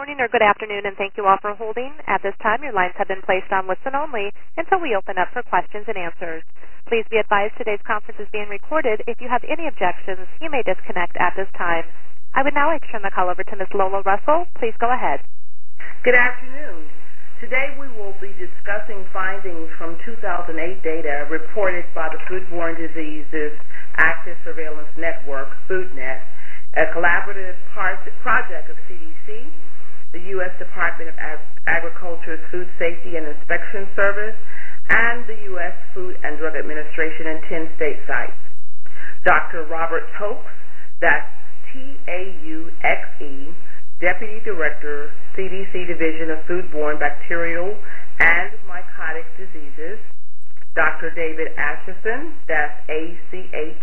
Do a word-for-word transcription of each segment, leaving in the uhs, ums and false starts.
morning or good afternoon, and thank you all for holding. At this time, your lines have been placed on listen only until we open up for questions and answers. Please be advised today's conference is being recorded. If you have any objections, you may disconnect at this time. I would now like to turn the call over to Miz Lola Russell. Please go ahead. Good afternoon. Today we will be discussing findings from two thousand eight data reported by the Foodborne Diseases Active Surveillance Network, FoodNet, a collaborative project of C D C, the U S Department of Ag- Agriculture's Food Safety and Inspection Service, and the U S Food and Drug Administration in ten state sites. Doctor Robert Tauxe, that's T A U X E, Deputy Director, C D C Division of Foodborne Bacterial and Mycotic Diseases. Doctor David Acheson, that's A C H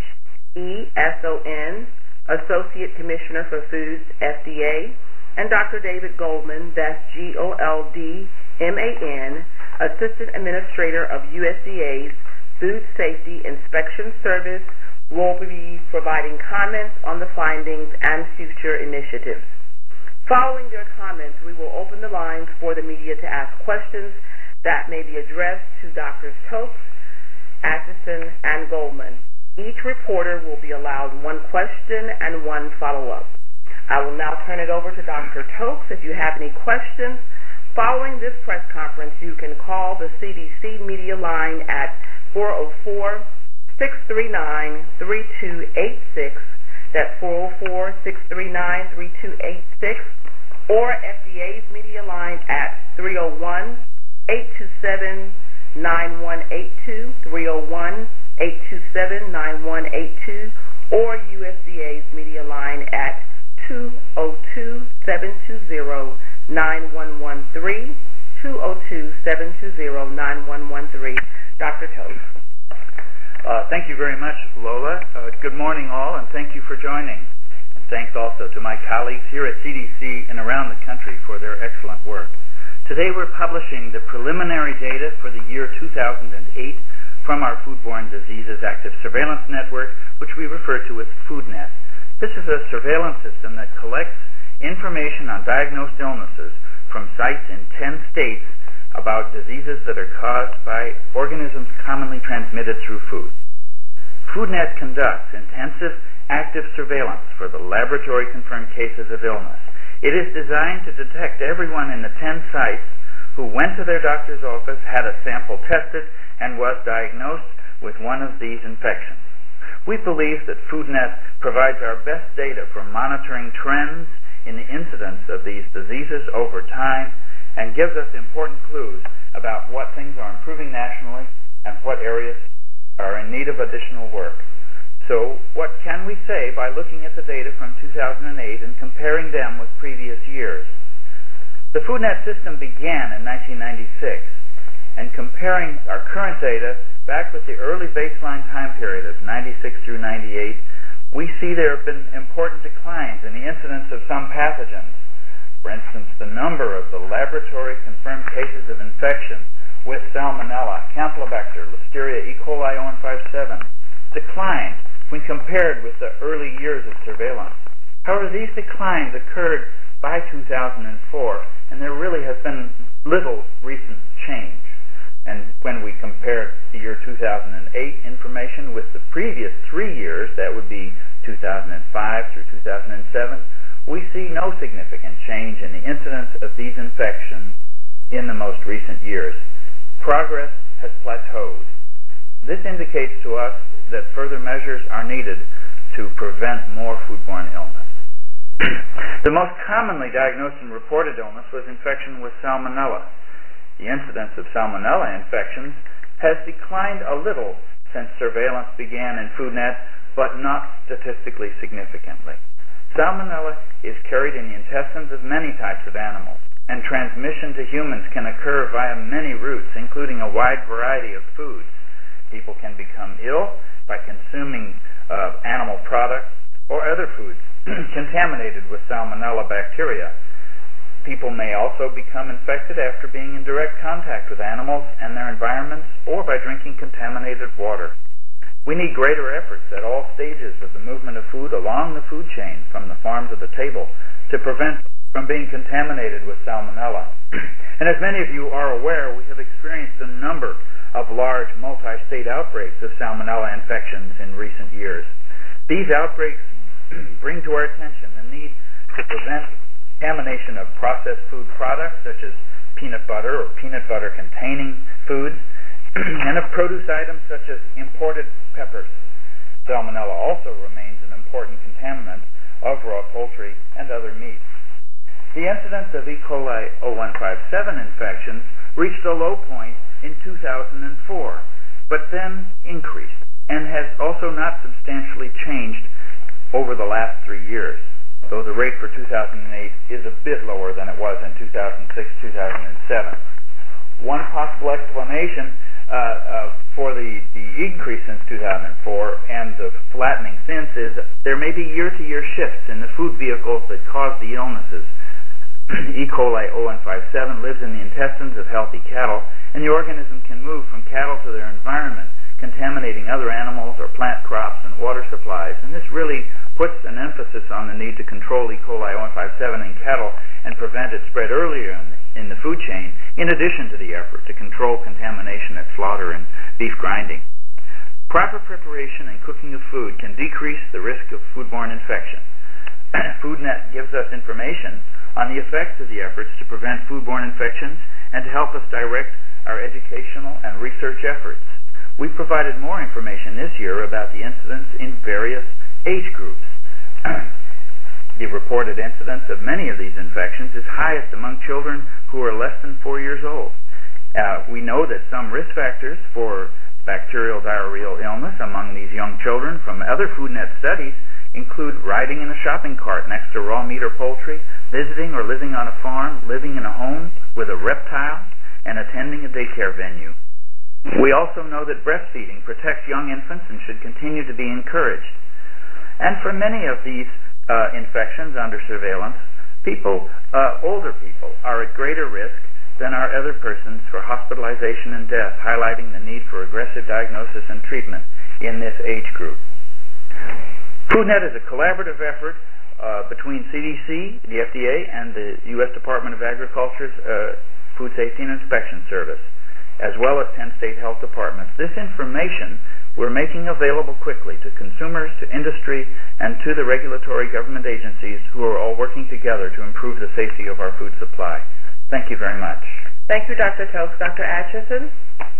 E S O N, Associate Commissioner for Foods, F D A, and Doctor David Goldman, that's G O L D M A N, Assistant Administrator of U S D A's Food Safety Inspection Service, will be providing comments on the findings and future initiatives. Following their comments, we will open the lines for the media to ask questions that may be addressed to Doctors Tauxe, Acheson, and Goldman. Each reporter will be allowed one question and one follow-up. I will now turn it over to Doctor Tauxe. If you have any questions following this press conference, you can call the C D C media line at four oh four, six three nine, three two eight six. That's four oh four, six three nine, three two eight six, or F D A's media line at three oh one, eight two seven, nine one eight two, three oh one, eight two seven, nine one eight two, or U S D A's media line at two oh two, seven two zero, nine one one three, two oh two, seven two zero, nine one one three. Doctor Tauxe. Uh, thank you very much, Lola. Uh, good morning, all, and thank you for joining. And thanks also to my colleagues here at C D C and around the country for their excellent work. Today we're publishing the preliminary data for the year two thousand eight from our Foodborne Diseases Active Surveillance Network, which we refer to as FoodNet. This is a surveillance system that collects information on diagnosed illnesses from sites in ten states about diseases that are caused by organisms commonly transmitted through food. FoodNet conducts intensive active surveillance for the laboratory-confirmed cases of illness. It is designed to detect everyone in the ten sites who went to their doctor's office, had a sample tested, and was diagnosed with one of these infections. We believe that FoodNet provides our best data for monitoring trends in the incidence of these diseases over time and gives us important clues about what things are improving nationally and what areas are in need of additional work. So what can we say by looking at the data from two thousand eight and comparing them with previous years? The FoodNet system began in nineteen ninety-six, and comparing our current data back with the early baseline time period of ninety-six through ninety-eight, we see there have been important declines in the incidence of some pathogens. For instance, the number of the laboratory-confirmed cases of infection with Salmonella, Campylobacter, Listeria, E. coli O N fifty-seven declined when compared with the early years of surveillance. However, these declines occurred by two thousand four, and there really has been little recent change. And when we compare the year two thousand eight information with the previous three years, that would be two thousand five through two thousand seven, we see no significant change in the incidence of these infections in the most recent years. Progress has plateaued. This indicates to us that further measures are needed to prevent more foodborne illness. The most commonly diagnosed and reported illness was infection with Salmonella. The incidence of Salmonella infections has declined a little since surveillance began in FoodNet, but not statistically significantly. Salmonella is carried in the intestines of many types of animals, and transmission to humans can occur via many routes, including a wide variety of foods. People can become ill by consuming uh, animal products or other foods contaminated with Salmonella bacteria. People may also become infected after being in direct contact with animals and their environments, or by drinking contaminated water. We need greater efforts at all stages of the movement of food along the food chain, from the farm to the table, to prevent from being contaminated with salmonella. And as many of you are aware, we have experienced a number of large multi-state outbreaks of salmonella infections in recent years. These outbreaks bring to our attention the need to prevent contamination of processed food products such as peanut butter or peanut butter containing foods and of produce items such as imported peppers. Salmonella also remains an important contaminant of raw poultry and other meats. The incidence of E. coli oh one five seven infections reached a low point in two thousand four, but then increased and has also not substantially changed over the last three years, though the rate for two thousand eight is a bit lower than it was in two thousand six, two thousand seven. One possible explanation uh, uh, for the, the increase since two thousand four and the flattening since is there may be year-to-year shifts in the food vehicles that cause the illnesses. E. coli oh one five seven lives in the intestines of healthy cattle, and the organism can move from cattle to their environment, contaminating other animals or plant crops and water supplies. And this really puts an emphasis on the need to control E. coli oh one five seven in cattle and prevent its spread earlier in the, in the food chain, in addition to the effort to control contamination at slaughter and beef grinding. Proper preparation and cooking of food can decrease the risk of foodborne infection. FoodNet gives us information on the effects of the efforts to prevent foodborne infections and to help us direct our educational and research efforts. We provided more information this year about the incidence in various age groups. The reported incidence of many of these infections is highest among children who are less than four years old. Uh, we know that some risk factors for bacterial diarrheal illness among these young children from other FoodNet studies include riding in a shopping cart next to raw meat or poultry, visiting or living on a farm, living in a home with a reptile, and attending a daycare venue. We also know that breastfeeding protects young infants and should continue to be encouraged. And for many of these uh, infections under surveillance, people, uh, older people, are at greater risk than are other persons for hospitalization and death, highlighting the need for aggressive diagnosis and treatment in this age group. FoodNet is a collaborative effort uh, between C D C, the F D A, and the U S Department of Agriculture's uh, Food Safety and Inspection Service, as well as ten state health departments. This information we're making available quickly to consumers, to industry, and to the regulatory government agencies who are all working together to improve the safety of our food supply. Thank you very much. Thank you, Doctor Tokes. Doctor Atchison?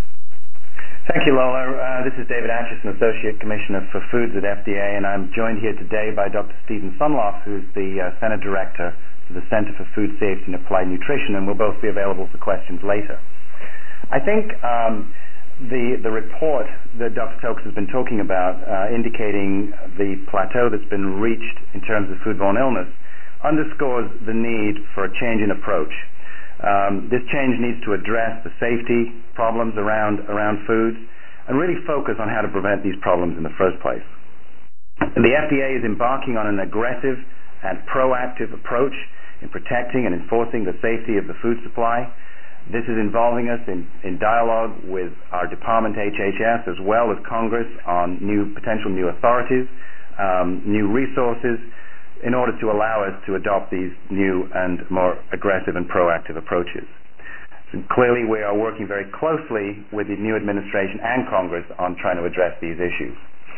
Thank you, Lola. Uh, this is David Atchison, Associate Commissioner for Foods at F D A, and I'm joined here today by Doctor Stephen Sunloff, who's the uh, Center Director for the Center for Food Safety and Applied Nutrition, and we'll both be available for questions later. I think um, the, the report that Doctor Tokes has been talking about, uh, indicating the plateau that's been reached in terms of foodborne illness, underscores the need for a change in approach. Um, this change needs to address the safety problems around, around foods and really focus on how to prevent these problems in the first place. And the F D A is embarking on an aggressive and proactive approach in protecting and enforcing the safety of the food supply. This is involving us in, in dialogue with our department, H H S, as well as Congress on new potential new authorities, um, new resources, in order to allow us to adopt these new and more aggressive and proactive approaches. So clearly, we are working very closely with the new administration and Congress on trying to address these issues.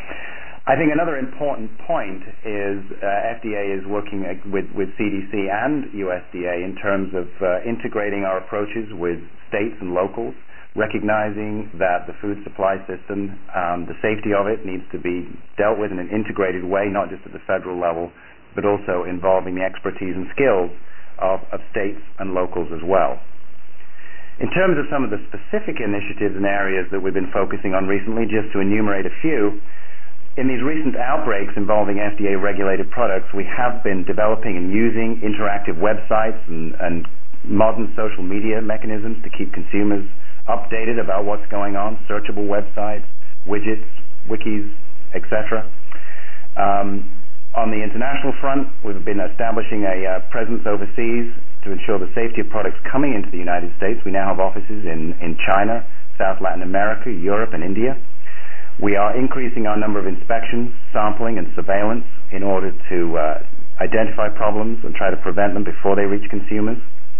I think another important point is uh, F D A is working with, with C D C and U S D A in terms of uh, integrating our approaches with states and locals, recognizing that the food supply system, um, the safety of it needs to be dealt with in an integrated way, not just at the federal level, but also involving the expertise and skills of, of states and locals as well. In terms of some of the specific initiatives and areas that we've been focusing on recently, just to enumerate a few, in these recent outbreaks involving F D A-regulated products, we have been developing and using interactive websites and, and modern social media mechanisms to keep consumers updated about what's going on, searchable websites, widgets, wikis, et cetera. Um, On the international front, we've been establishing a uh, presence overseas to ensure the safety of products coming into the United States. We now have offices in, in China, South Latin America, Europe, and India. We are increasing our number of inspections, sampling, and surveillance in order to uh, identify problems and try to prevent them before they reach consumers.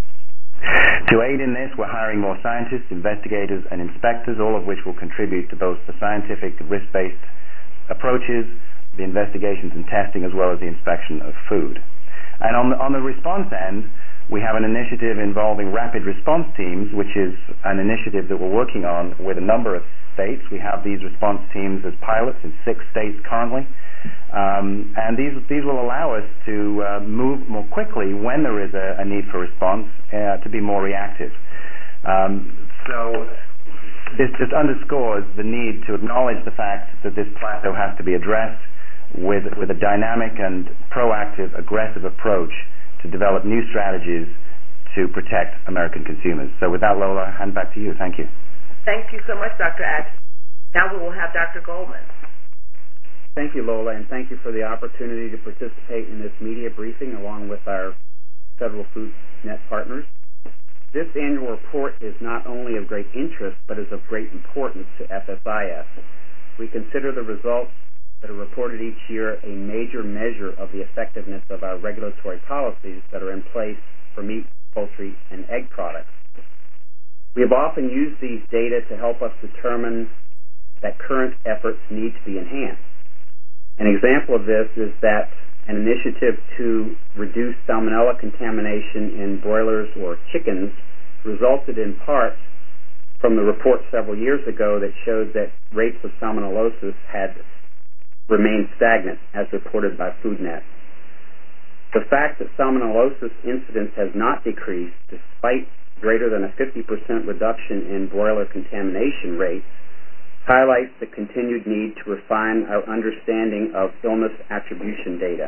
To aid in this, we're hiring more scientists, investigators, and inspectors, all of which will contribute to both the scientific, risk-based approaches, the investigations and testing, as well as the inspection of food. And on the, on the response end, we have an initiative involving rapid response teams, which is an initiative that we're working on with a number of states. We have these response teams as pilots in six states currently. Um, and these these will allow us to uh, move more quickly when there is a, a need for response, uh, to be more reactive. Um, so this just underscores the need to acknowledge the fact that this plateau has to be addressed with with a dynamic and proactive, aggressive approach to develop new strategies to protect American consumers. So with that, Lola, I'll hand back to you. Thank you. Thank you so much, Doctor Atchison. Now we will have Doctor Goldman. Thank you, Lola, and thank you for the opportunity to participate in this media briefing along with our Federal Food Net partners. This annual report is not only of great interest, but is of great importance to F S I S. We consider the results that are reported each year a major measure of the effectiveness of our regulatory policies that are in place for meat, poultry, and egg products. We have often used these data to help us determine that current efforts need to be enhanced. An example of this is that an initiative to reduce salmonella contamination in broilers or chickens resulted in part from the report several years ago that showed that rates of salmonellosis had remained stagnant, as reported by FoodNet. The fact that salmonellosis incidence has not decreased despite greater than a fifty percent reduction in broiler contamination rates highlights the continued need to refine our understanding of illness attribution data.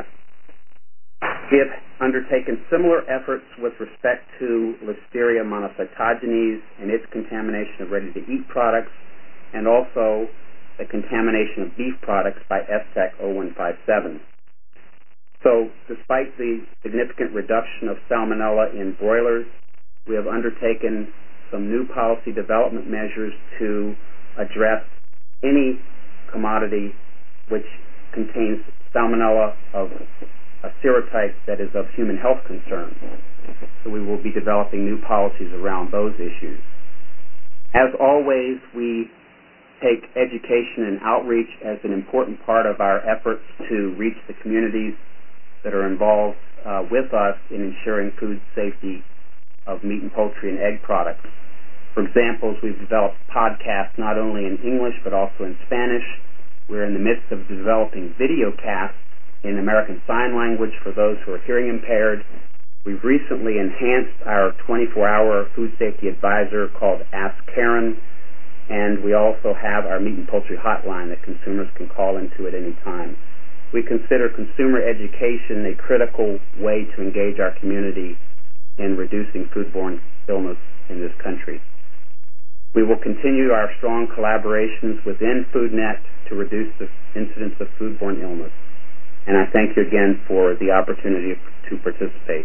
We have undertaken similar efforts with respect to Listeria monocytogenes and its contamination of ready-to-eat products, and also the contamination of beef products by S T E C zero one five seven. So, despite the significant reduction of salmonella in broilers, we have undertaken some new policy development measures to address any commodity which contains salmonella of a serotype that is of human health concern. So we will be developing new policies around those issues. As always, we take education and outreach as an important part of our efforts to reach the communities that are involved uh, with us in ensuring food safety of meat and poultry and egg products. For example, we've developed podcasts not only in English but also in Spanish. We're in the midst of developing video casts in American Sign Language for those who are hearing impaired. We've recently enhanced our twenty-four hour food safety advisor called Ask Karen, and we also have our meat and poultry hotline that consumers can call into at any time. We consider consumer education a critical way to engage our community in reducing foodborne illness in this country. We will continue our strong collaborations within FoodNet to reduce the incidence of foodborne illness. And I thank you again for the opportunity to participate.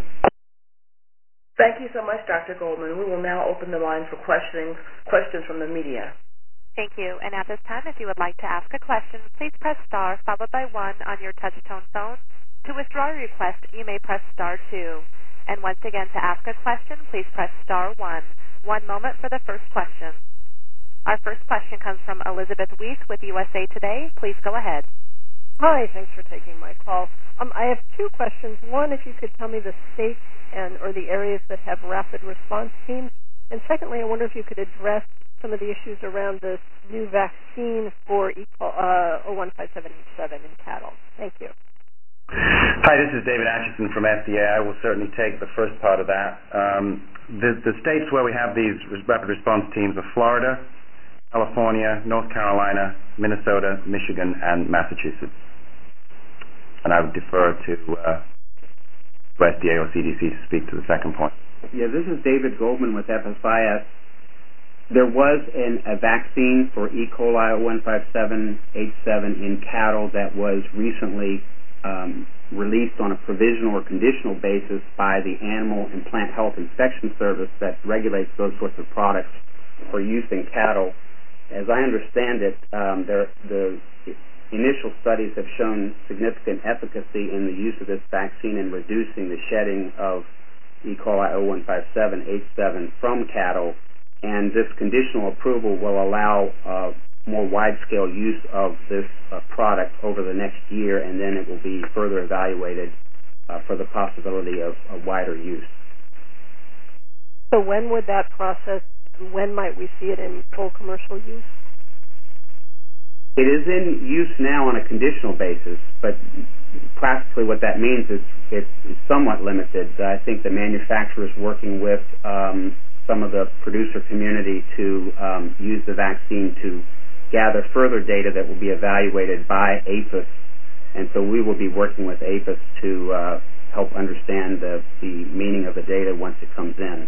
Thank you so much, Doctor Goldman. We will now open the line for questions, questions from the media. Thank you. And at this time, if you would like to ask a question, please press star followed by one on your touch-tone phone. To withdraw your request, you may press star two. And once again, to ask a question, please press star one. One moment for the first question. Our first question comes from Elizabeth Weiss with U S A Today. Please go ahead. Hi, thanks for taking my call. Um, I have two questions. One, if you could tell me the states and or the areas that have rapid response teams. And secondly, I wonder if you could address some of the issues around this new vaccine for E. coli, uh, zero one five seven seven in cattle. Thank you. Hi, this is David Atchison from F D A. I will certainly take the first part of that. Um, the, the states where we have these rapid response teams are Florida, California, North Carolina, Minnesota, Michigan, and Massachusetts. And I would defer to uh, F D A or C D C to speak to the second point. Yeah, this is David Goldman with F S I S. There was an, a vaccine for E. coli zero one five seven eight seven in cattle that was recently um, released on a provisional or conditional basis by the Animal and Plant Health Inspection Service that regulates those sorts of products for use in cattle. As I understand it, um, there, the initial studies have shown significant efficacy in the use of this vaccine in reducing the shedding of E. coli oh one five seven H seven from cattle, and this conditional approval will allow uh, more wide-scale use of this uh, product over the next year, and then it will be further evaluated uh, for the possibility of a wider use. So when would that process, when might we see it in full commercial use? It is in use now on a conditional basis, but practically what that means is it's somewhat limited. I think the manufacturer is working with um, some of the producer community to um, use the vaccine to gather further data that will be evaluated by APHIS, and so we will be working with APHIS to uh, help understand the, the meaning of the data once it comes in.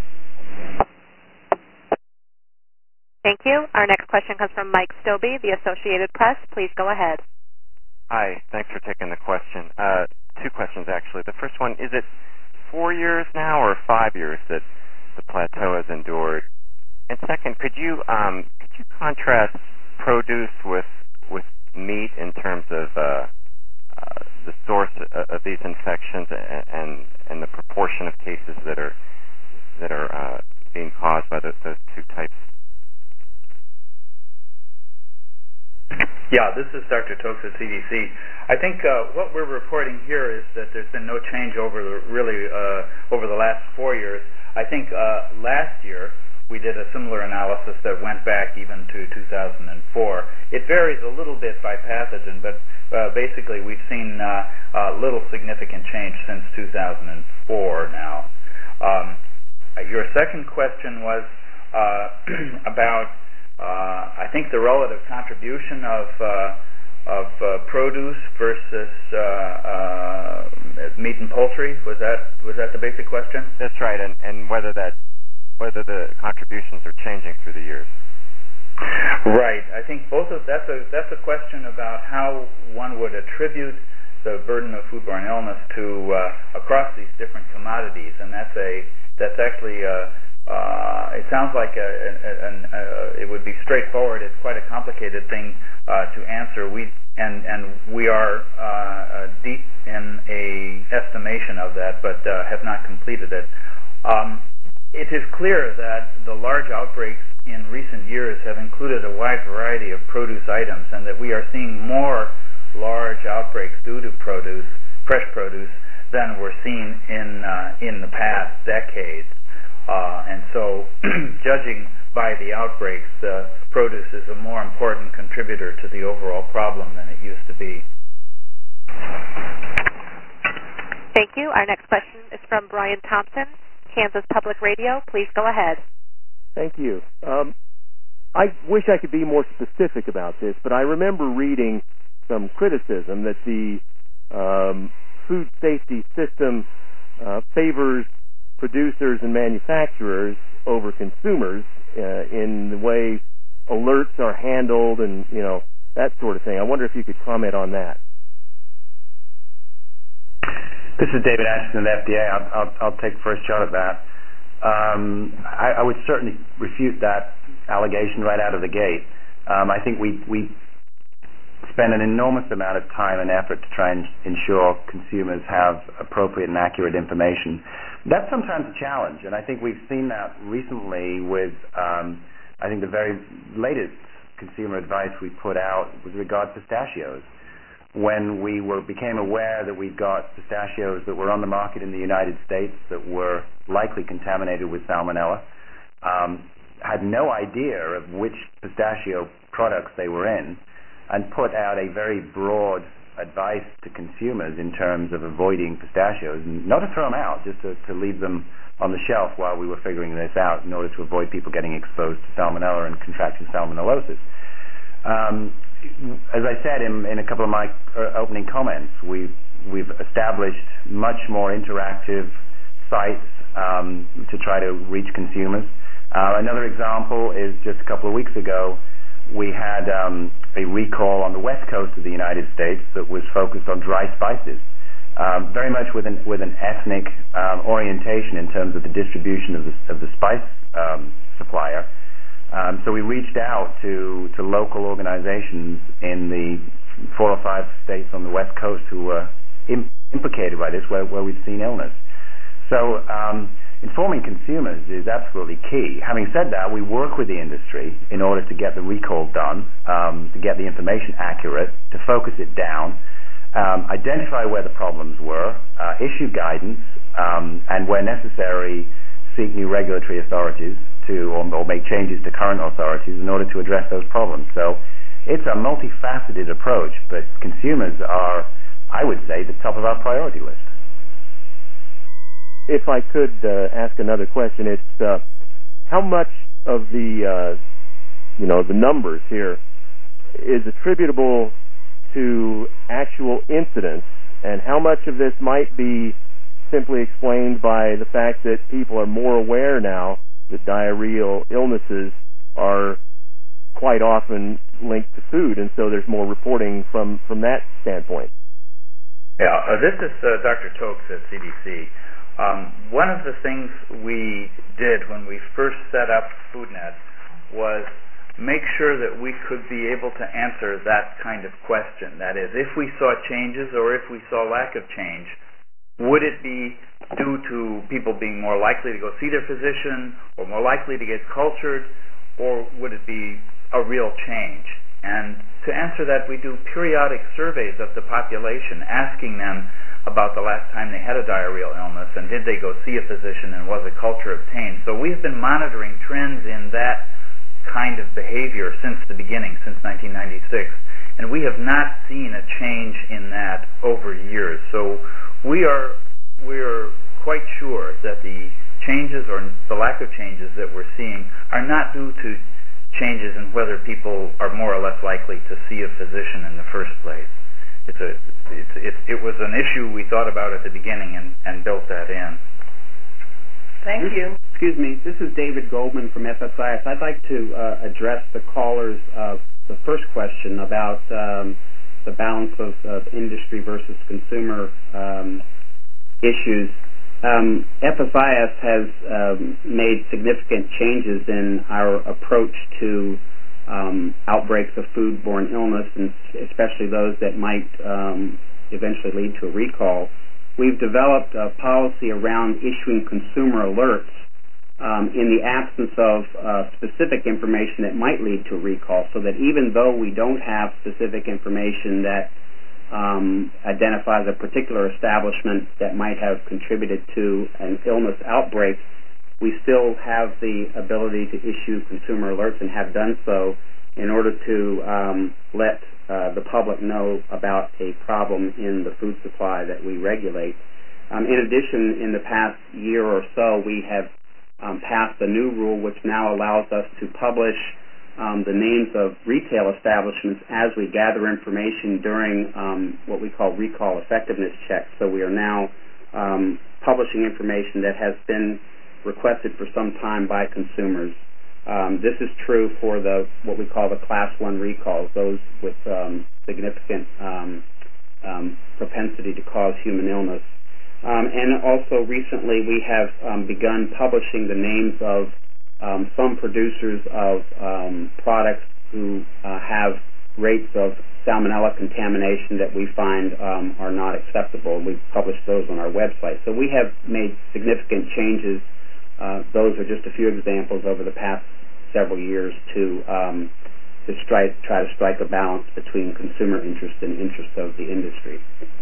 Thank you. Our next question comes from Mike Stobbe, the Associated Press. Please go ahead. Hi. Thanks for taking the question. Uh, two questions, actually. The first one, is it four years now or five years that the plateau has endured? And second, could you um, could you contrast produce with with meat in terms of uh, uh, the source of these infections and, and and the proportion of cases that are that are uh, being caused by the, those two types? Yeah, this is Doctor Tokes at C D C. I think uh, what we're reporting here is that there's been no change over the, really uh, over the last four years. I think uh, last year we did a similar analysis that went back even to two thousand four. It varies a little bit by pathogen, but uh, basically we've seen uh, uh, little significant change since two thousand four now. Um, your second question was uh, about Uh, I think the relative contribution of uh, of uh, produce versus uh, uh, meat and poultry, was that was that the basic question? That's right, and, and whether that whether the contributions are changing through the years. Right. I think both of that's a that's a question about how one would attribute the burden of foodborne illness to uh, across these different commodities, and that's a that's actually a Uh, it sounds like a, a, a, a, it would be straightforward. It's quite a complicated thing uh, to answer. We and and we are uh, deep in a estimation of that, but uh, have not completed it. Um, it is clear that the large outbreaks in recent years have included a wide variety of produce items, and that we are seeing more large outbreaks due to produce, fresh produce, than were seen in uh, in the past decades. Uh, and so, judging by the outbreaks, the produce is a more important contributor to the overall problem than it used to be. Thank you. Our next question is from Brian Thompson, Kansas Public Radio. Please go ahead. Thank you. Um, I wish I could be more specific about this, but I remember reading some criticism that the um, food safety system uh, favors producers and manufacturers over consumers uh, in the way alerts are handled and, you know, that sort of thing. I wonder if you could comment on that. This is David Atchison at F D A. I'll, I'll, I'll take first shot at that. Um, I, I would certainly refute that allegation right out of the gate. Um, I think we we spend an enormous amount of time and effort to try and ensure consumers have appropriate and accurate information. That's sometimes a challenge, and I think we've seen that recently with, um, I think, the very latest consumer advice we put out with regard to pistachios. When we were became aware that we got pistachios that were on the market in the United States that were likely contaminated with salmonella, um, had no idea of which pistachio products they were in, and put out a very broad advice to consumers in terms of avoiding pistachios, and not to throw them out, just to, to leave them on the shelf while we were figuring this out in order to avoid people getting exposed to salmonella and contracting salmonellosis. Um, as I said in, in a couple of my opening comments, we've, we've established much more interactive sites um, to try to reach consumers. Uh, another example is just a couple of weeks ago, we had um, a recall on the west coast of the United States that was focused on dry spices, um, very much with an, with an ethnic um, orientation in terms of the distribution of the, of the spice um, supplier. Um, so we reached out to, to local organizations in the four or five states on the West Coast who were im- implicated by this, where, where we've seen illness. So um, informing consumers is absolutely key. Having said that, we work with the industry in order to get the recall done, um, to get the information accurate, to focus it down, um, identify where the problems were, uh, issue guidance, um, and where necessary, seek new regulatory authorities to, or, or make changes to current authorities in order to address those problems. So it's a multifaceted approach, but consumers are, I would say, the top of our priority list. If I could uh, ask another question, it's uh, how much of the uh, you know the numbers here is attributable to actual incidents, and how much of this might be simply explained by the fact that people are more aware now that diarrheal illnesses are quite often linked to food, and so there's more reporting from, from that standpoint. Yeah, uh, this is uh, Doctor Tokes at C D C. Um, one of the things we did when we first set up FoodNet was make sure that we could be able to answer that kind of question. That is, if we saw changes or if we saw lack of change, would it be due to people being more likely to go see their physician or more likely to get cultured, or would it be a real change? And to answer that, we do periodic surveys of the population, asking them about the last time they had a diarrheal illness and did they go see a physician and was a culture obtained. So we have been monitoring trends in that kind of behavior since the beginning, since nineteen ninety-six, and we have not seen a change in that over years. So we are we are quite sure that the changes or the lack of changes that we're seeing are not due to changes in whether people are more or less likely to see a physician in the first place. It's a, it's, it, it was an issue we thought about at the beginning and, and built that in. Thank you. Excuse me, this is David Goldman from F S I S. I'd like to uh, address the caller's uh, the first question about um, the balance of uh, industry versus consumer um, issues. Um, F S I S has um, made significant changes in our approach to um, outbreaks of foodborne illness, and especially those that might um, eventually lead to a recall. We've developed a policy around issuing consumer alerts um, in the absence of uh, specific information that might lead to a recall, so that even though we don't have specific information that um, identifies a particular establishment that might have contributed to an illness outbreak, we still have the ability to issue consumer alerts and have done so in order to um, let uh, the public know about a problem in the food supply that we regulate. Um, in addition, in the past year or so, we have um, passed a new rule which now allows us to publish um, the names of retail establishments as we gather information during um, what we call recall effectiveness checks. So we are now um, publishing information that has been requested for some time by consumers. Um, this is true for the what we call the class one recalls, those with um, significant um, um, propensity to cause human illness. Um, and also recently we have um, begun publishing the names of um, some producers of um, products who uh, have rates of salmonella contamination that we find um, are not acceptable. We've published those on our website. So we have made significant changes. Uh, those are just a few examples over the past several years to um, to strike, try to strike a balance between consumer interest and interest of the industry.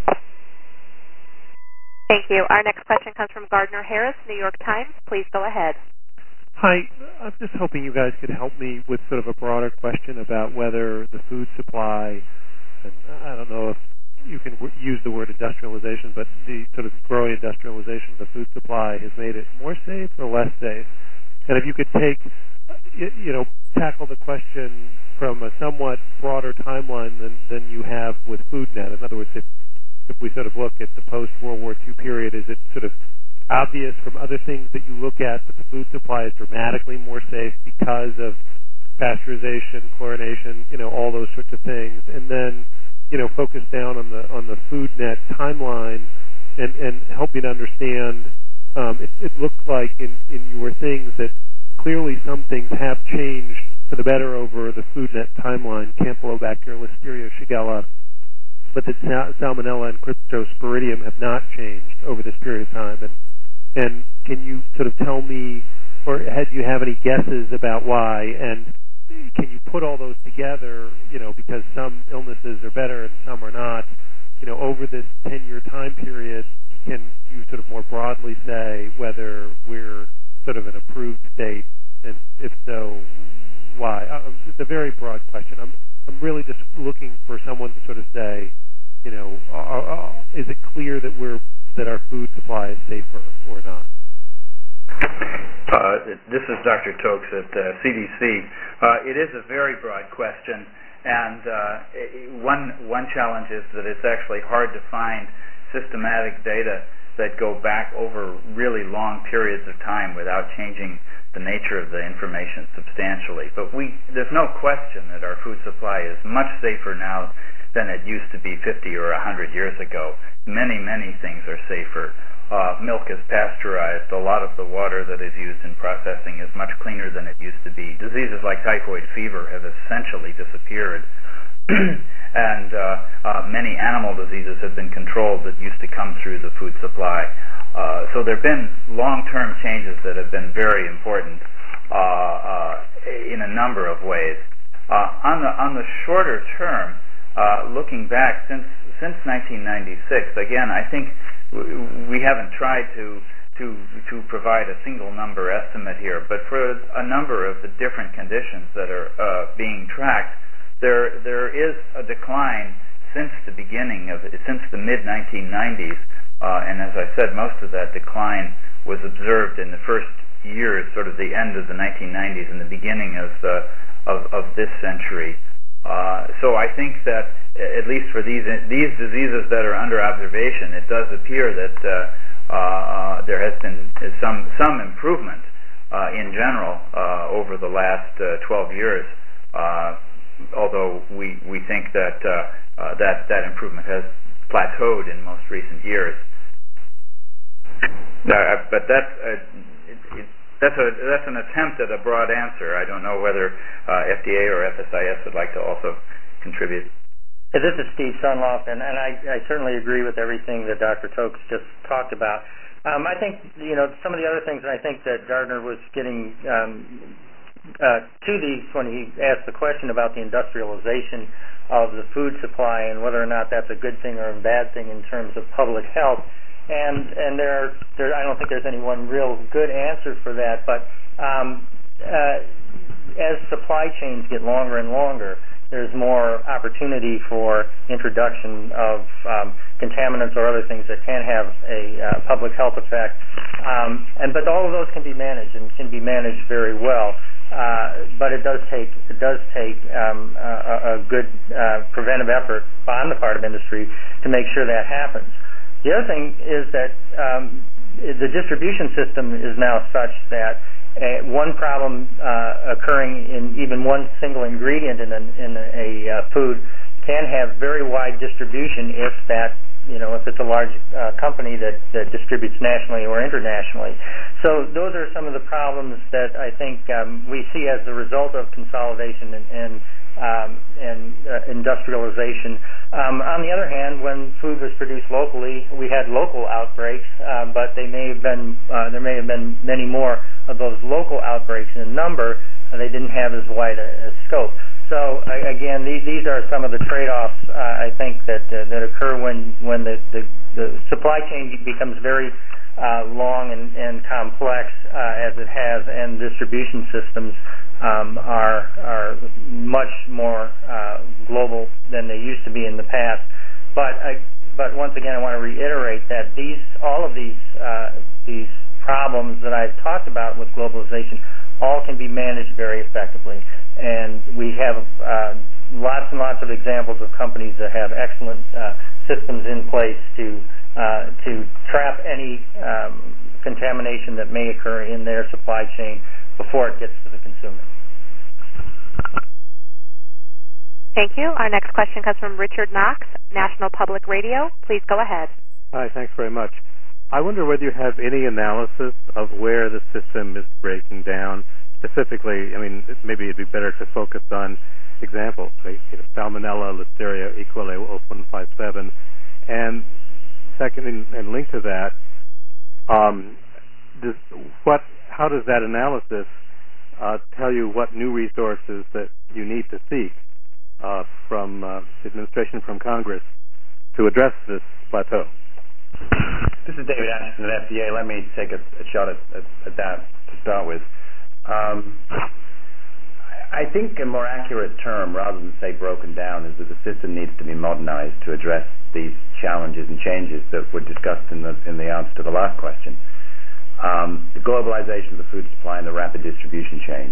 Thank you. Our next question comes from Gardner Harris, New York Times. Please go ahead. Hi. I'm just hoping you guys could help me with sort of a broader question about whether the food supply, and I don't know if you can w- use the word industrialization, but the sort of growing industrialization of the food supply has made it more safe or less safe. And if you could take, you know, tackle the question from a somewhat broader timeline than, than you have with FoodNet. In other words, if, if we sort of look at the post-World War Two period, is it sort of obvious from other things that you look at that the food supply is dramatically more safe because of pasteurization, chlorination, you know, all those sorts of things? And then, you know, focus down on the on the FoodNet timeline and, and help me to understand. Um, it, it looked like in, in your things that clearly some things have changed for the better over the FoodNet timeline, Campylobacter, Listeria, Shigella, but that sa- Salmonella and Cryptosporidium have not changed over this period of time. And, and can you sort of tell me, or do you have any guesses about why? And can you put all those together, you know, because some illnesses are better and some are not, you know, over this ten-year time period, can you sort of more broadly say whether we're sort of an approved state, and if so, why? Um, it's a very broad question. I'm I'm really just looking for someone to sort of say, you know, are, are, is it clear that we're that our food supply is safer or not? Uh, this is Doctor Tokes at uh, C D C. Uh, it is a very broad question, and uh, one one challenge is that it's actually hard to find systematic data that go back over really long periods of time without changing the nature of the information substantially. But we, there's no question that our food supply is much safer now than it used to be fifty or one hundred years ago. Many, many things are safer. Uh, milk is pasteurized. A lot of the water that is used in processing is much cleaner than it used to be. Diseases like typhoid fever have essentially disappeared. and uh, uh, many animal diseases have been controlled that used to come through the food supply. Uh, so there have been long-term changes that have been very important uh, uh, in a number of ways. Uh, on the on the shorter term, uh, looking back since since nineteen ninety-six, again, I think w- we haven't tried to to to provide a single number estimate here, but for a number of the different conditions that are uh, being tracked, there there is a decline since the beginning of since the mid nineteen nineties, uh, and as I said, most of that decline was observed in the first years, sort of the end of the nineteen nineties and the beginning of uh, of, of this century. Uh, so I think that at least for these these diseases that are under observation, it does appear that uh, uh, there has been some some improvement uh, in general uh, over the last uh, twelve years. Uh, although we, we think that uh, uh, that that improvement has plateaued in most recent years. Uh, but that's a, it, it, that's a that's an attempt at a broad answer. I don't know whether uh, F D A or F S I S would like to also contribute. Hey, this is Steve Sunloff, and, and I, I certainly agree with everything that Doctor Tokes just talked about. Um, I think, you know, some of the other things, and I think that Gardner was getting um, Uh, to these when he asked the question about the industrialization of the food supply and whether or not that's a good thing or a bad thing in terms of public health. And and there, there I don't think there's any one real good answer for that. But um, uh, as supply chains get longer and longer, there's more opportunity for introduction of um, contaminants or other things that can have a uh, public health effect. Um, and but all of those can be managed and can be managed very well. Uh, but it does take it does take um, a, a good uh, preventive effort on the part of industry to make sure that happens. The other thing is that um, the distribution system is now such that uh, one problem uh, occurring in even one single ingredient in, an, in a uh, food can have very wide distribution if that you know, if it's a large uh, company that, that distributes nationally or internationally. So those are some of the problems that I think um, we see as the result of consolidation and and, um, and uh, industrialization. Um, on the other hand, when food was produced locally, we had local outbreaks, uh, but they may have been uh, there may have been many more of those local outbreaks in number. Uh, they didn't have as wide a, a scope. So uh, again, these, these are some of the trade-offs uh, I think that uh, that occur when when the, the, the supply chain becomes very uh, long and, and complex uh, as it has, and distribution systems um, are are much more uh, global than they used to be in the past. But I, but once again, I want to reiterate that these all of these uh, these problems that I've talked about with globalization all can be managed very effectively. And we have uh, lots and lots of examples of companies that have excellent uh, systems in place to uh, to trap any um, contamination that may occur in their supply chain before it gets to the consumer. Thank you. Our next question comes from Richard Knox, National Public Radio. Please go ahead. Hi, thanks very much. I wonder whether you have any analysis of where the system is breaking down specifically, I mean, maybe it'd be better to focus on examples, like, you know, Salmonella, Listeria, E. coli one five seven, and second, and, and linked to that, um, does, what, how does that analysis uh, tell you what new resources that you need to seek uh, from uh, the administration, from Congress, to address this plateau? This is David Atchison at F D A. Let me take a, a shot at, at, at that to start with. Um, I think a more accurate term, rather than say broken down, is that the system needs to be modernized to address these challenges and changes that were discussed in the in the answer to the last question. Um, the globalization of the food supply and the rapid distribution chain.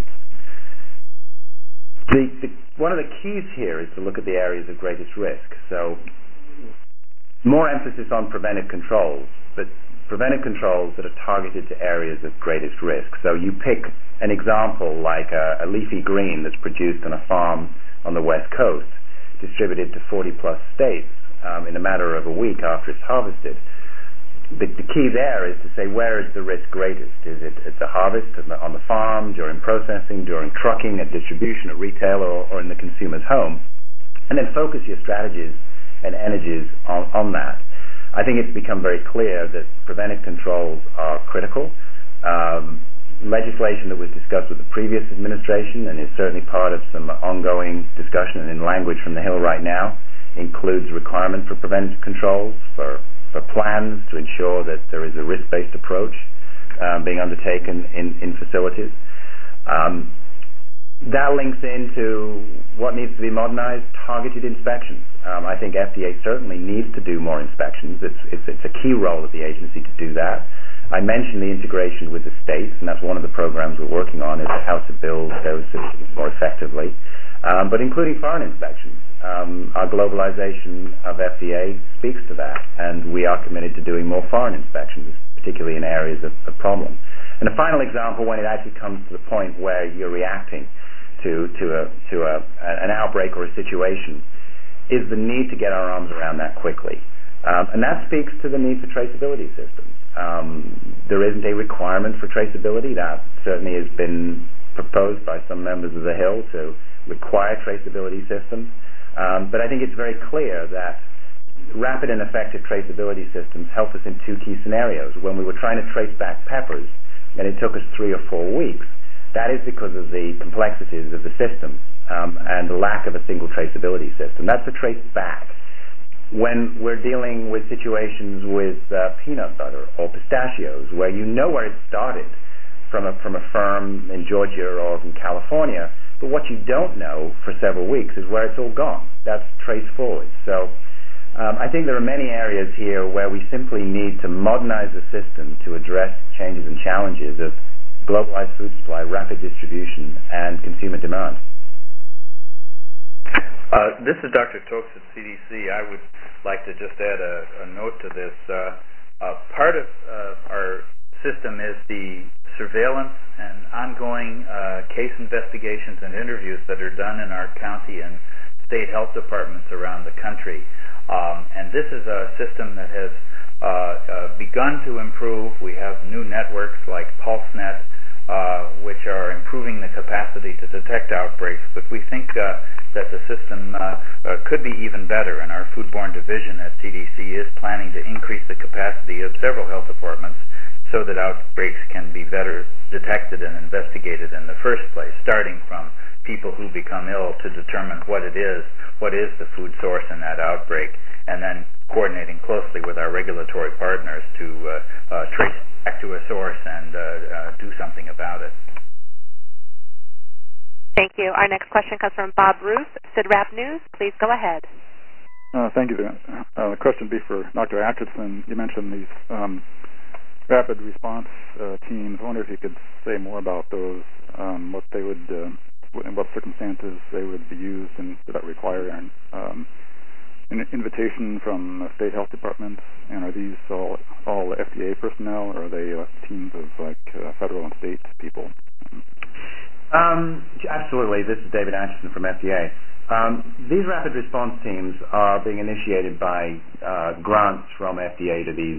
The, the, one of the keys here is to look at the areas of greatest risk. So, more emphasis on preventive controls, but preventive controls that are targeted to areas of greatest risk. So you pick an example like a, a leafy green that's produced on a farm on the West Coast, distributed to forty plus states um, in a matter of a week after it's harvested. The, the key there is to say, where is the risk greatest? Is it at the harvest, on the, on the farm, during processing, during trucking, at distribution, at retail, or, or in the consumer's home? And then focus your strategies and energies on, on that. I think it's become very clear that preventive controls are critical. Um, legislation that was discussed with the previous administration and is certainly part of some ongoing discussion and in language from the Hill right now includes requirement for preventive controls, for, for plans to ensure that there is a risk-based approach um, being undertaken in, in facilities. Um, That links into what needs to be modernized, targeted inspections. Um, I think F D A certainly needs to do more inspections. It's, it's, it's a key role of the agency to do that. I mentioned the integration with the states, and that's one of the programs we're working on, is how to build those systems more effectively, um, but including foreign inspections. Um, our globalization of F D A speaks to that, and we are committed to doing more foreign inspections, particularly in areas of, of problem. And a final example, when it actually comes to the point where you're reacting to to a to a an outbreak or a situation, is the need to get our arms around that quickly, um, and that speaks to the need for traceability systems. Um, there isn't a requirement for traceability. That certainly has been proposed by some members of the Hill to require traceability systems, um, but I think it's very clear that rapid and effective traceability systems help us in two key scenarios. When we were trying to trace back peppers, and it took us three or four weeks. That is because of the complexities of the system um, and the lack of a single traceability system. That's a trace back. When we're dealing with situations with uh, peanut butter or pistachios, where you know where it started from a, from a firm in Georgia or in California, but what you don't know for several weeks is where it's all gone. That's trace forward. So um, I think there are many areas here where we simply need to modernize the system to address changes and challenges of globalized food supply, rapid distribution, and consumer demand. Uh, this is Doctor Tokes at C D C. I would like to just add a, a note to this. Uh, uh, part of uh, our system is the surveillance and ongoing uh, case investigations and interviews that are done in our county and state health departments around the country. Um, and this is a system that has uh, uh, begun to improve. We have new networks like PulseNet, Uh, which are improving the capacity to detect outbreaks, but we think uh, that the system uh, uh, could be even better, and our foodborne division at C D C is planning to increase the capacity of several health departments so that outbreaks can be better detected and investigated in the first place, starting from people who become ill to determine what it is, what is the food source in that outbreak, and then coordinating closely with our regulatory partners to uh, uh, trace back to a source and uh, uh, do something about it. Thank you. Our next question comes from Bob Ruth, CIDRAP News. Please go ahead. Uh, thank you. Uh, the question would be for Doctor Atchison. You mentioned these um, rapid response uh, teams. I wonder if you could say more about those, um, what they would, uh, in what circumstances they would be used, and would that require um, an invitation from uh, state health departments, and are these all, all F D A personnel, or are they uh, teams of like uh, federal and state people? Um, absolutely. This is David Atchison from F D A. Um, these rapid response teams are being initiated by uh, grants from F D A to these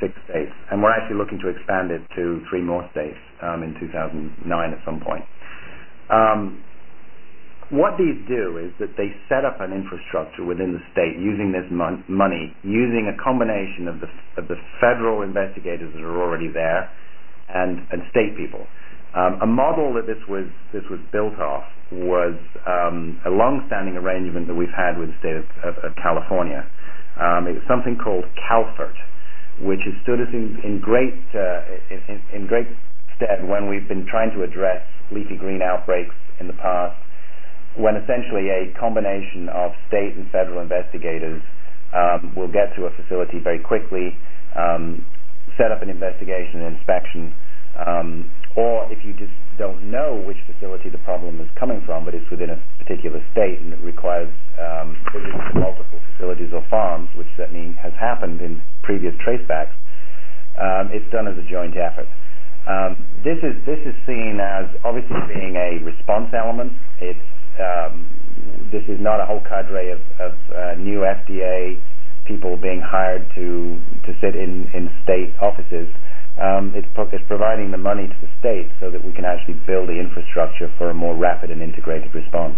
six states, and we're actually looking to expand it to three more states um, in two thousand nine at some point. Um, what these do is that they set up an infrastructure within the state using this mon- money, using a combination of the, of the federal investigators that are already there and, and state people. Um, a model that this was this was built off was um, a long-standing arrangement that we've had with the state of, of, of California. Um, it was something called CalFIRT, which has stood us in, in great uh, in, in great stead when we've been trying to address leafy green outbreaks in the past, when essentially a combination of state and federal investigators um, will get to a facility very quickly, um, set up an investigation and inspection, um, or if you just don't know which facility the problem is coming from, but it's within a particular state and it requires um, visits to multiple facilities or farms, which certainly has happened in previous tracebacks, um, it's done as a joint effort. Um, this is this is seen as obviously being a response element. It's um, this is not a whole cadre of, of uh, new F D A people being hired to to sit in, in state offices. Um, it's, pro- it's providing the money to the state so that we can actually build the infrastructure for a more rapid and integrated response.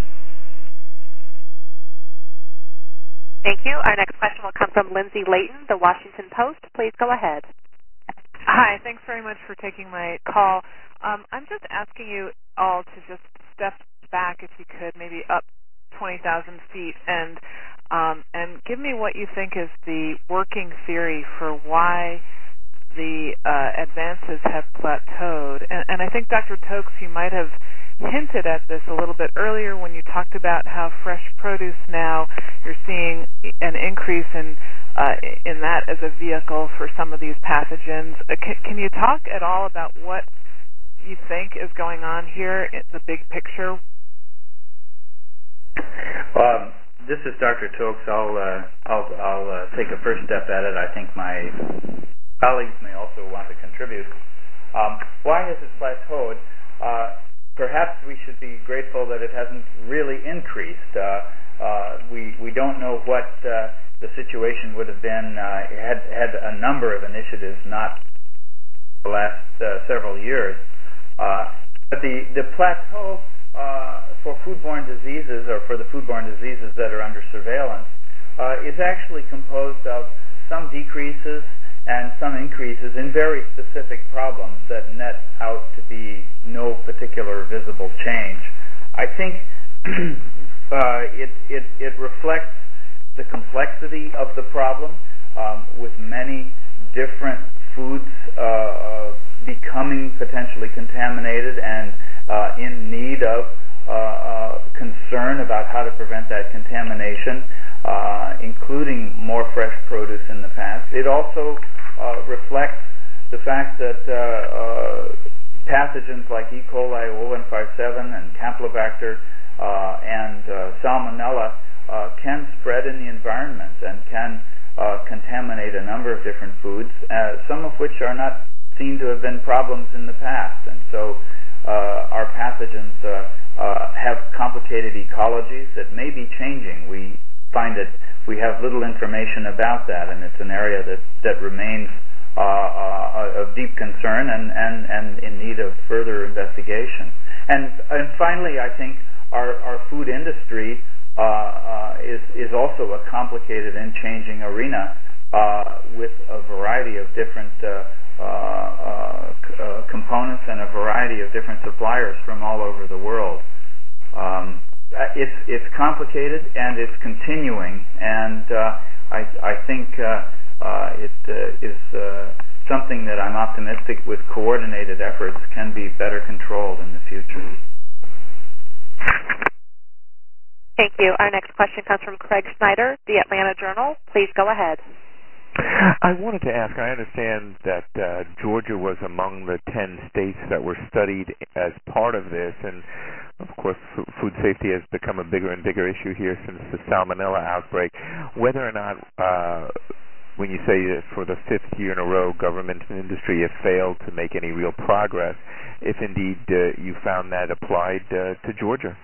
Thank you. Our next question will come from Lindsay Layton, The Washington Post. Please go ahead. Hi, thanks very much for taking my call. Um, I'm just asking you all to just step back, if you could, maybe up twenty thousand feet, and um, and give me what you think is the working theory for why the uh, advances have plateaued. And, and I think, Doctor Tokes, you might have hinted at this a little bit earlier when you talked about how fresh produce now, you're seeing an increase in uh, in that as a vehicle for some of these pathogens. Uh, can, can you talk at all about what you think is going on here, the big picture? Um, this is Doctor Tokes. I'll uh, I'll, I'll uh, take a first step at it. I think my colleagues may also want to contribute. Um, why has it plateaued? Uh, perhaps we should be grateful that it hasn't really increased. Uh, uh, we we don't know what uh, the situation would have been uh, had had a number of initiatives not the last uh, several years. Uh, but the the plateau uh, for foodborne diseases, or for the foodborne diseases that are under surveillance, uh, is actually composed of some decreases and some increases in very specific problems that net out to be no particular visible change. I think uh, it, it, it reflects the complexity of the problem, um, with many different foods uh, becoming potentially contaminated and uh, in need of uh, uh, concern about how to prevent that contamination, uh, including more fresh produce in the past. It also uh, reflects the fact that uh, uh, pathogens like E. coli, O one fifty-seven, and Campylobacter uh, and uh, Salmonella uh, can spread in the environment and can uh, contaminate a number of different foods, uh, some of which are not seen to have been problems in the past. And so uh, our pathogens uh, uh, have complicated ecologies that may be changing. We find that we have little information about that, and it's an area that, that remains uh, uh, of deep concern and, and, and in need of further investigation. And, and finally, I think our, our food industry uh, uh, is, is also a complicated and changing arena uh, with a variety of different uh, uh, uh, components and a variety of different suppliers from all over the world. Um, It's it's complicated and it's continuing, and uh, I I think uh, uh, it uh, is uh, something that I'm optimistic with coordinated efforts can be better controlled in the future. Thank you. Our next question comes from Craig Snyder, The Atlanta Journal. Please go ahead. I wanted to ask, I understand that uh, Georgia was among the ten states that were studied as part of this, and of course f- food safety has become a bigger and bigger issue here since the Salmonella outbreak. Whether or not, uh, when you say that for the fifth year in a row government and industry have failed to make any real progress, if indeed uh, you found that applied uh, to Georgia.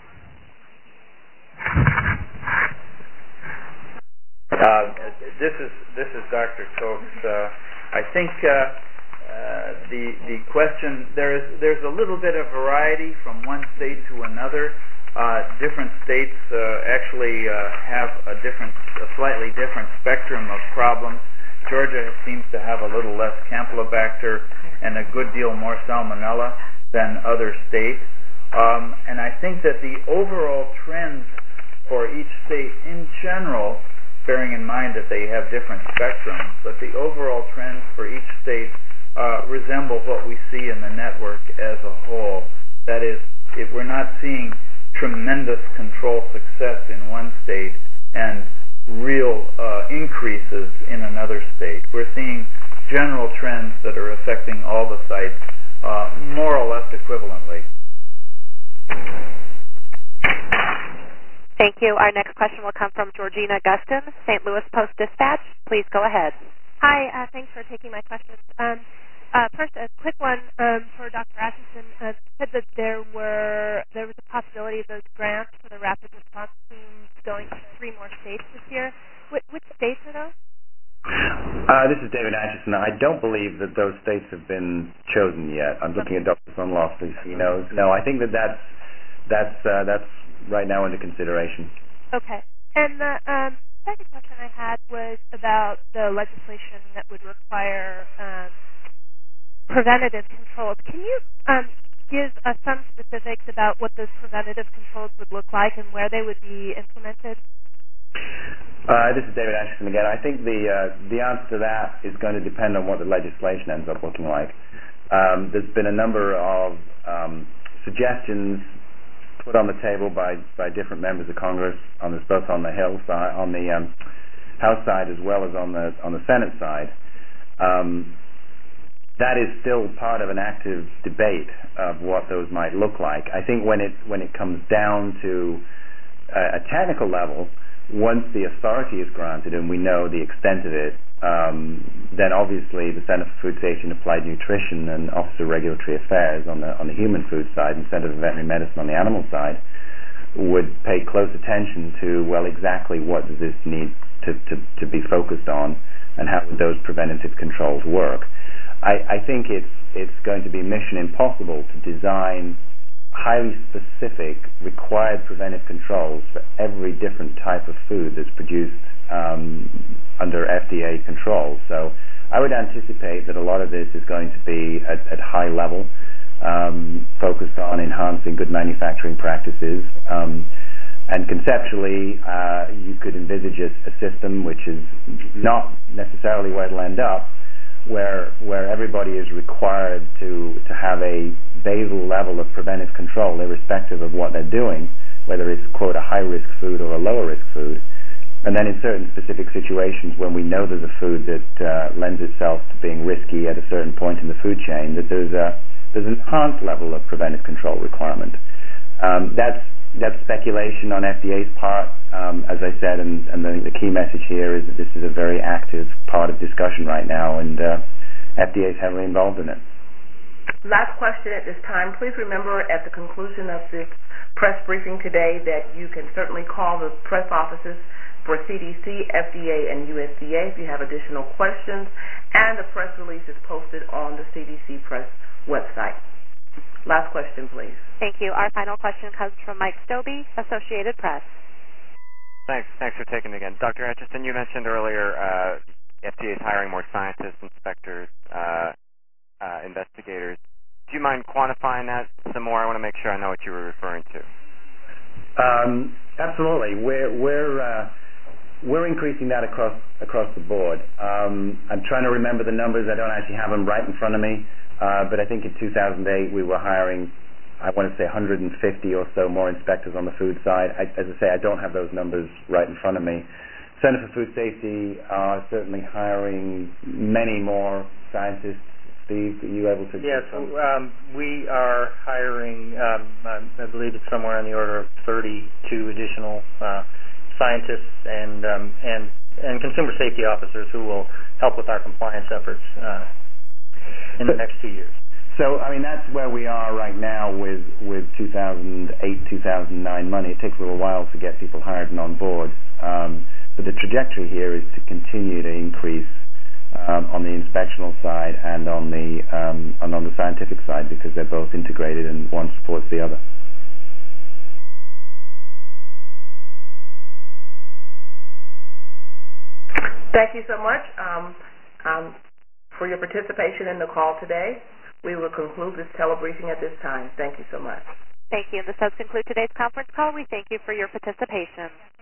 Uh, this is this is Doctor Tokes. Uh, I think uh, uh, the the question there is there's a little bit of variety from one state to another. Uh, different states uh, actually uh, have a different, a slightly different spectrum of problems. Georgia seems to have a little less Campylobacter and a good deal more Salmonella than other states. Um, and I think that the overall trends for each state in general, bearing in mind that they have different spectrums, but the overall trends for each state uh, resemble what we see in the network as a whole. That is, if we're not seeing tremendous control success in one state and real uh, increases in another state. We're seeing general trends that are affecting all the sites uh, more or less equivalently. Thank you. Our next question will come from Georgina Gustin, Saint Louis Post-Dispatch. Please go ahead. Hi. Uh, thanks for taking my questions. Um, uh, first, a quick one um, for Doctor Atchison. Uh, said that there were there was a possibility of those grants for the rapid response teams going to three more states this year. Which, which states are those? Uh, this is David Atchison. I don't believe that those states have been chosen yet. I'm looking at Doctor Sunloff, please. He knows. No, I think that that's that's uh, that's right now under consideration. Okay. And the um, second question I had was about the legislation that would require um, preventative controls. Can you um, give us some specifics about what those preventative controls would look like and where they would be implemented? Uh, this is David Atchison again. I think the uh, the answer to that is going to depend on what the legislation ends up looking like. Um, there's been a number of um, suggestions put on the table by, by different members of Congress on this, both on the Hill side, on the um, House side, as well as on the on the Senate side. Um, that is still part of an active debate of what those might look like. I think when it when it comes down to a, a technical level, once the authority is granted and we know the extent of it, um, then obviously the Center for Food Safety and Applied Nutrition and Office of Regulatory Affairs on the on the human food side and Center for Veterinary Medicine on the animal side would pay close attention to, well, exactly what does this need to, to, to be focused on and how would those preventative controls work. I, I think it's it's going to be mission impossible to design highly specific required preventive controls for every different type of food that's produced um, under F D A control. So I would anticipate that a lot of this is going to be at, at high level, um, focused on enhancing good manufacturing practices. Um, and conceptually, uh, you could envisage a, a system which is not necessarily where it'll end up, where where everybody is required to to have a basal level of preventive control, irrespective of what they're doing, whether it's, quote, a high-risk food or a lower-risk food. And then in certain specific situations when we know there's a food that uh, lends itself to being risky at a certain point in the food chain, that there's a there's an enhanced level of preventive control requirement. Um, that's that's speculation on F D A's part, um, as I said, and, and the, the key message here is that this is a very active part of discussion right now, and uh, F D A is heavily involved in it. Last question at this time. Please remember at the conclusion of this press briefing today that you can certainly call the press offices for C D C, F D A, and U S D A if you have additional questions, and the press release is posted on the C D C Press website. Last question, please. Thank you. Our final question comes from Mike Stobie, Associated Press. Thanks. Thanks for taking it again. Doctor Atchison, you mentioned earlier uh, F D A is hiring more scientists, inspectors, uh, uh, investigators. Do you mind quantifying that some more? I want to make sure I know what you were referring to. Um, absolutely. We're we're uh, we're increasing that across across the board. Um, I'm trying to remember the numbers. I don't actually have them right in front of me. Uh, but I think in two thousand eight we were hiring, I want to say one hundred fifty or so more inspectors on the food side. I, as I say, I don't have those numbers right in front of me. Center for Food Safety are certainly hiring many more scientists. Steve, are you able to? Yes, um, we are hiring, um, I believe it's somewhere on the order of thirty-two additional uh, scientists and, um, and, and consumer safety officers who will help with our compliance efforts uh, in the next two years. So, I mean, that's where we are right now with, with two thousand eight, two thousand nine money. It takes a little while to get people hired and on board. Um, but the trajectory here is to continue to increase um, on the inspectional side and on the um, and on the scientific side, because they're both integrated and one supports the other. Thank you so much um, um, for your participation in the call today. We will conclude this telebriefing at this time. Thank you so much. Thank you. And this does conclude today's conference call. We thank you for your participation.